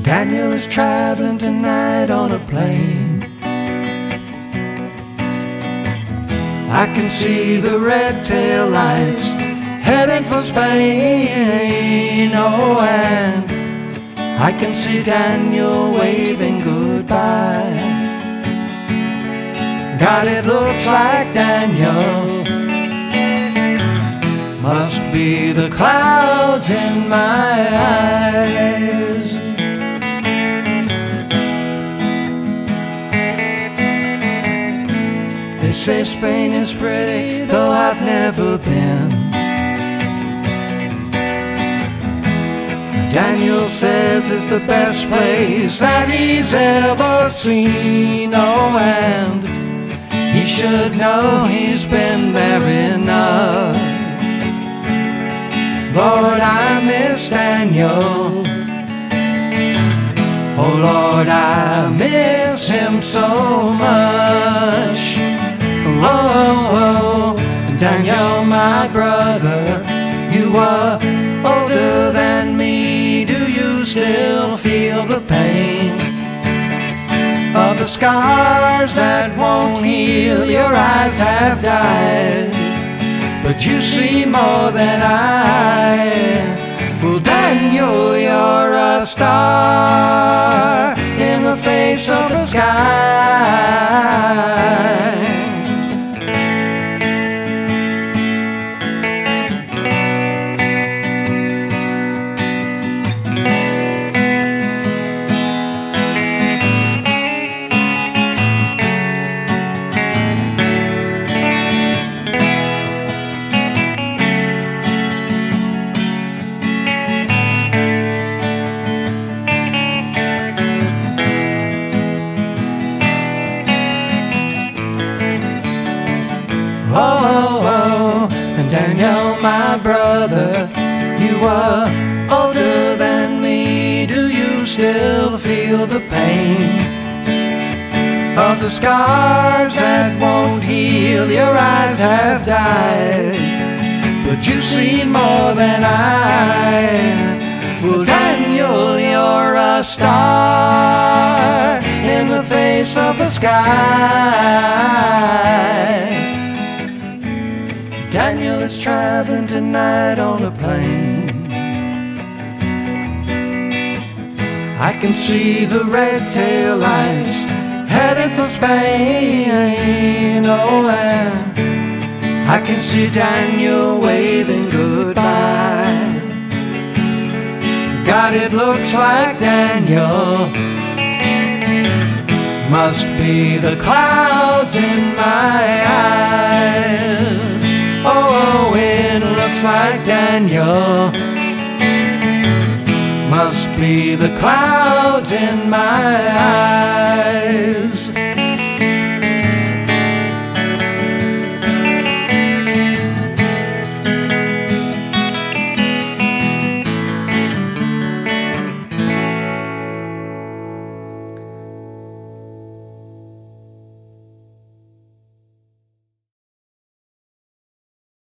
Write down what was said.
Daniel is traveling tonight on a plane. I can see the red tail lights heading for Spain. Oh, and I can see Daniel waving goodbye. God, it looks like Daniel must be the clouds in my eyes. They say Spain is pretty, though I've never been. Daniel says it's the best place that he's ever seen. Oh, and he should know he's been there enough. Lord, I miss Daniel. Oh Lord, I miss him so much. Oh, Daniel, my brother, you were older than me. Do you still feel the pain of the scars that won't heal? Your eyes have died, but you see more than I. Well, Daniel, you're a star in the face of the sky. Oh, and Daniel, my brother, you were older than me. Do you still feel the pain of the scars that won't heal? Your eyes have died, but you've seen more than I. Well, Daniel, you're a star in the face of the sky. Daniel is traveling tonight on a plane. I can see the red tail lights headed for Spain. Oh, and I can see Daniel waving goodbye. God, it looks like Daniel must be the clouds in my eyes. Oh, it looks like Daniel must be the clouds in my eyes.